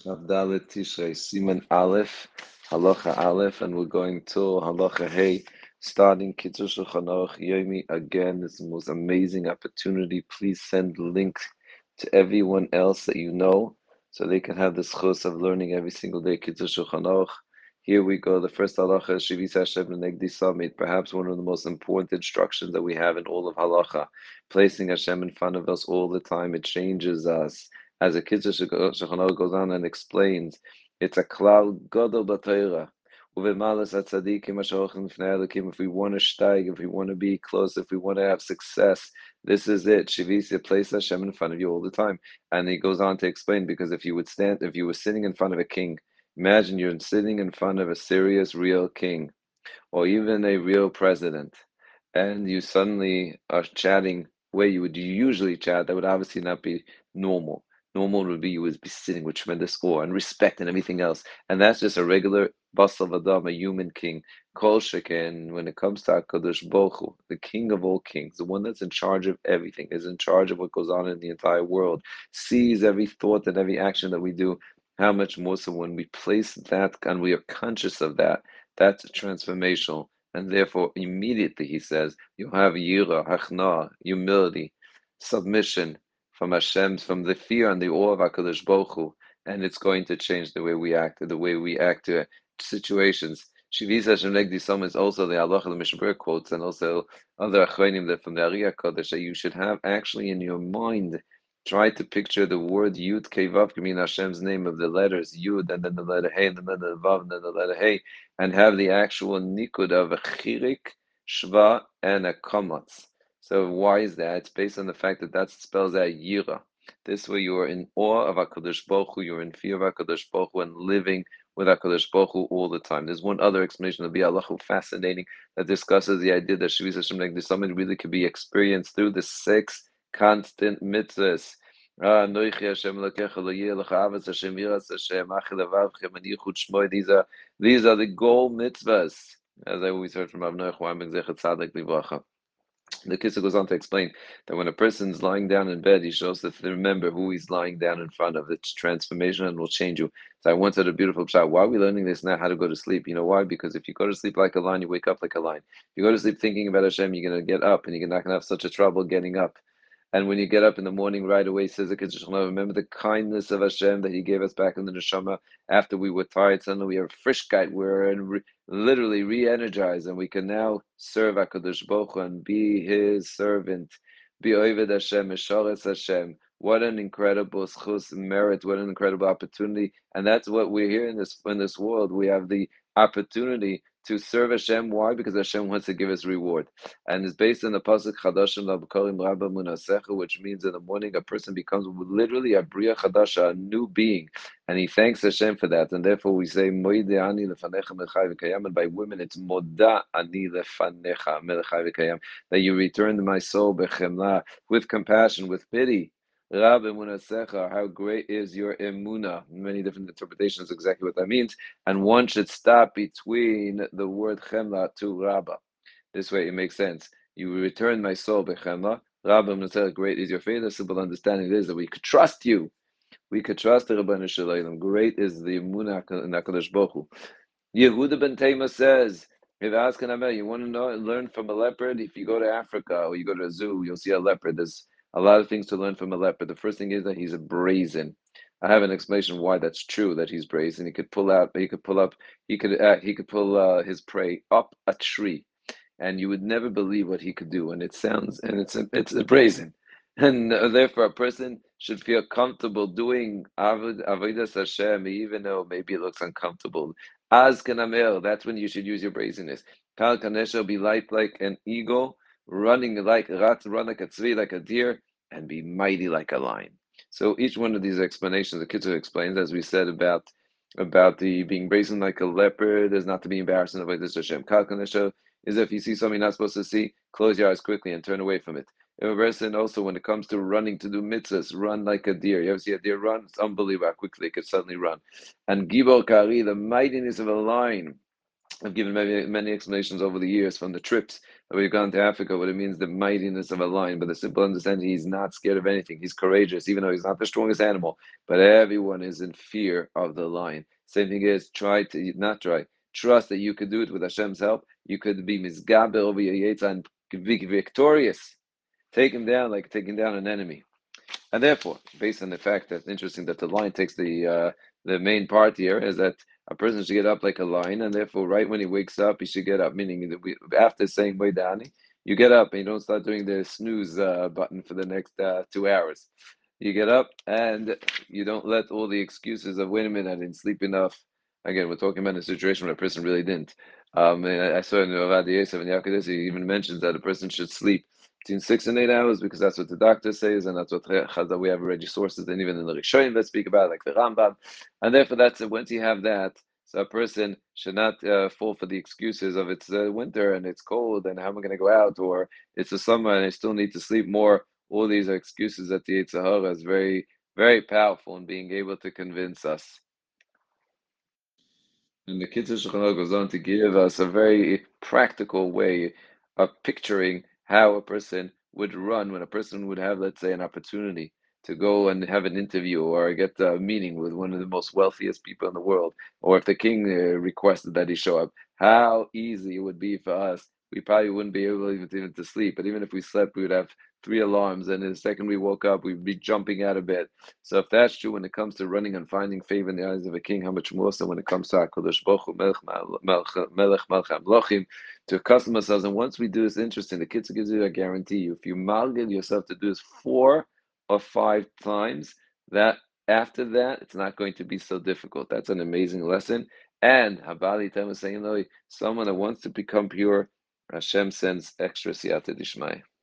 Avdalet Tishrei, Siman Aleph, Halacha Aleph, and we're going to Halacha Hey, starting Kitzur Shulchan Aruch Yomi. Again, this is the most amazing opportunity. Please send links to everyone else that you know, so they can have the schus of learning every single day Kitzur Shulchan Aruch. Here we go. The first halacha is Shivis Hashem Negdi Samit, perhaps one of the most important instructions that we have in all of halacha. Placing Hashem in front of us all the time, it changes us. As a Kitzur Shulchan Aruch goes on and explains, it's a cloud gadol b'Torah. Uvemalas hatzadikim asher ochem lifnei Elokim. If we want to steig, if we want to be close, if we want to have success, this is it. Shivisi, place Hashem in front of you all the time. And he goes on to explain, because if you were sitting in front of a king, imagine you're sitting in front of a serious, real king, or even a real president, and you suddenly are chatting where you would usually chat, that would obviously not be normal. Normal would be you would be sitting with tremendous awe and respect and everything else. And that's just a regular Basal Adam, a human king. Kol Sheken, when it comes to HaKadosh Baruch Hu, the king of all kings, the one that's in charge of everything, is in charge of what goes on in the entire world, sees every thought and every action that we do. How much more so when we place that and we are conscious of that, that's transformational. And therefore, immediately he says, you have yira, hachna, humility, submission from Hashem, from the fear and the awe of HaKadosh Baruch Hu, and it's going to change the way we act, to situations. Shivis Hashem Negdi Som is also the Allah the Mishnah quotes, and also other achronim that from the Ariya Kodesh, that you should have actually in your mind. Try to picture the word Yud Kevav, mean Hashem's name of the letters Yud, and then the letter Hey, and then the letter Vav, and then the letter Hey, and have the actual nikud of a chirik, shva, and a kamatz. So why is that? It's based on the fact that that spells out yira. This way you are in awe of HaKadosh Baruch Hu, you're in fear of HaKadosh Baruch Hu, and living with HaKadosh Baruch Hu all the time. There's one other explanation of the Allahu fascinating that discusses the idea that Shvis Hashem Negdi Samid really could be experienced through the 6 constant mitzvahs. These are these are the goal mitzvahs, as I always heard from Rav Noach Weinberg Zecher Tzaddik Livracha. The Kissa goes on to explain that when a person's lying down in bed, he shows to remember who he's lying down in front of. It's transformation and will change you. So I once had a beautiful shot. Why are we learning this now? How to go to sleep? You know why? Because if you go to sleep like a lion, you wake up like a lion. If you go to sleep thinking about Hashem, you're going to get up, and you're not going to have such a trouble getting up. And when you get up in the morning right away, says the Kiddush, remember the kindness of Hashem that He gave us back in the neshama after we were tired. Suddenly we have frischkeit. We're literally re-energized, and we can now serve HaKadosh Baruch Hu and be His servant. Be Oved Hashem, Mesharetz Hashem. What an incredible schus merit! What an incredible opportunity! And that's what we're here in this world. We have the opportunity to serve Hashem. Why? Because Hashem wants to give us reward, and it's based on the pasuk Chadashim Labkarim Rabba Munasecha, which means in the morning a person becomes literally a Bria Chadasha, a new being, and he thanks Hashem for that. And therefore we say Moide Ani Lefanecha Melchai V'Kayam, and by women it's Moda Ani Lefanecha Melchai V'Kayam, that you returned my soul bechemla, with compassion, with pity. Rabbi Munasecha, how great is your emuna? Many different interpretations exactly what that means, and one should stop between the word chemla to Rabba. This way it makes sense. You return my soul bechemla. Rabbi Munasecha, great is your faith. The simple understanding is that we could trust you. We could trust the Rabbanu Shalom. Great is the emuna in HaKadosh Baruch Hu. Yehuda ben Tema says, if ask an Amel, you want to learn from a leopard? If you go to Africa or you go to a zoo, you'll see a leopard. There's a lot of things to learn from a leopard. The first thing is that he's a brazen. I have an explanation why that's true, that he's brazen. He could pull his prey up a tree, and you would never believe what he could do. And it's a brazen, and therefore a person should feel comfortable doing avodas Hashem, even though maybe it looks uncomfortable. Az kanamel, that's when you should use your brazenness. Kal kanesha, be light like an eagle, running like run like a tzvi, like a deer, and be mighty like a lion. So each one of these explanations, the Kitzur explains, as we said about the being brazen like a leopard, is not to be embarrassed in the way this Hashem. Kal kanesha is if you see something you're not supposed to see, close your eyes quickly and turn away from it. If a person also, when it comes to running to do mitzvahs, run like a deer. You ever see a deer run? It's unbelievable how quickly it could suddenly run. And Gibor Kari, the mightiness of a lion. I've given many explanations over the years from the trips we've gone to Africa, what it means the mightiness of a lion, but the simple understanding he's not scared of anything. He's courageous, even though he's not the strongest animal, but everyone is in fear of the lion. Same thing is try to not try. Trust that you could do it with Hashem's help. You could be Mizgabe over your Yetzirah and be victorious. Take him down like taking down an enemy. And therefore, based on the fact that interesting that the lion takes the main part here is that a person should get up like a lion, and therefore, right when he wakes up, he should get up. Meaning that after saying Vaidani, you get up and you don't start doing the snooze button for the next 2 hours. You get up and you don't let all the excuses of wait a minute, I didn't sleep enough. Again, we're talking about a situation where a person really didn't. And I saw in Ravad Yosef and Yaakov, he even mentions that a person should sleep between 6 and 8 hours because that's what the doctor says, and that's what we have already sources, and even in the Rishonim that speak about, like the Rambam, and therefore that's once you have that, so a person should not fall for the excuses of it's winter and it's cold and how am I going to go out, or it's the summer and I still need to sleep more. All these are excuses that the Yetzer Hara is very, very powerful in being able to convince us. And the Kitzur Shulchan Aruch goes on to give us a very practical way of picturing how a person would run when a person would have, let's say, an opportunity to go and have an interview or get a meeting with one of the most wealthiest people in the world, or if the king requested that he show up, how easy it would be for us. We probably wouldn't be able even to sleep, but even if we slept, we would have 3 alarms, and the second we woke up, we'd be jumping out of bed. So if that's true when it comes to running and finding favor in the eyes of a king, how much more so when it comes to HaKadosh Baruch Hu, Melech Malchei Amlochim, to accustom ourselves. And once we do this, interesting, the Kitzur gives you a guarantee. If you malgin yourself to do this 4 or 5 times, that after that, it's not going to be so difficult. That's an amazing lesson. And Habali Tem is saying, someone that wants to become pure, Hashem sends extra siyata dishmaya.